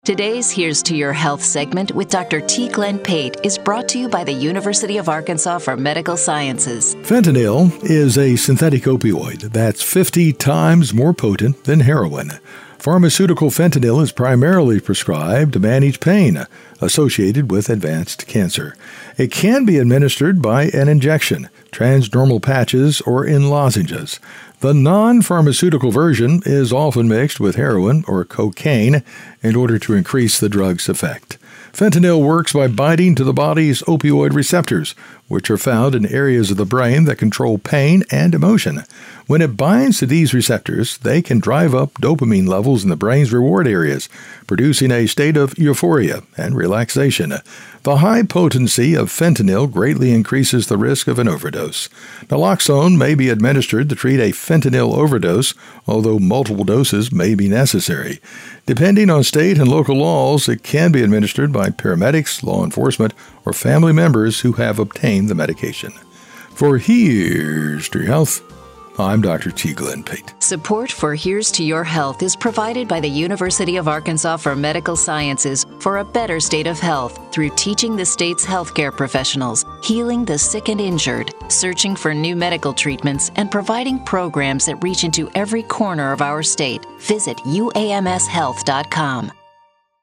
Today's Here's to Your Health segment with Dr. T. Glenn Pate is brought to you by the University of Arkansas for Medical Sciences. Fentanyl is a synthetic opioid that's 50 times more potent than heroin. Pharmaceutical fentanyl is primarily prescribed to manage pain associated with advanced cancer. It can be administered by an injection, transdermal patches, or in lozenges. The non-pharmaceutical version is often mixed with heroin or cocaine in order to increase the drug's effect. Fentanyl works by binding to the body's opioid receptors, which are found in areas of the brain that control pain and emotion. When it binds to these receptors, they can drive up dopamine levels in the brain's reward areas, producing a state of euphoria and relaxation. The high potency of fentanyl greatly increases the risk of an overdose. Naloxone may be administered to treat a fentanyl overdose, although multiple doses may be necessary. Depending on state and local laws, it can be administered by paramedics, law enforcement, or family members who have obtained the medication. For Here's to Your Health, I'm Dr. T. Glenn Pate. Support for Here's to Your Health is provided by the University of Arkansas for Medical Sciences for a better state of health through teaching the state's healthcare professionals, healing the sick and injured, searching for new medical treatments, and providing programs that reach into every corner of our state. Visit uamshealth.com.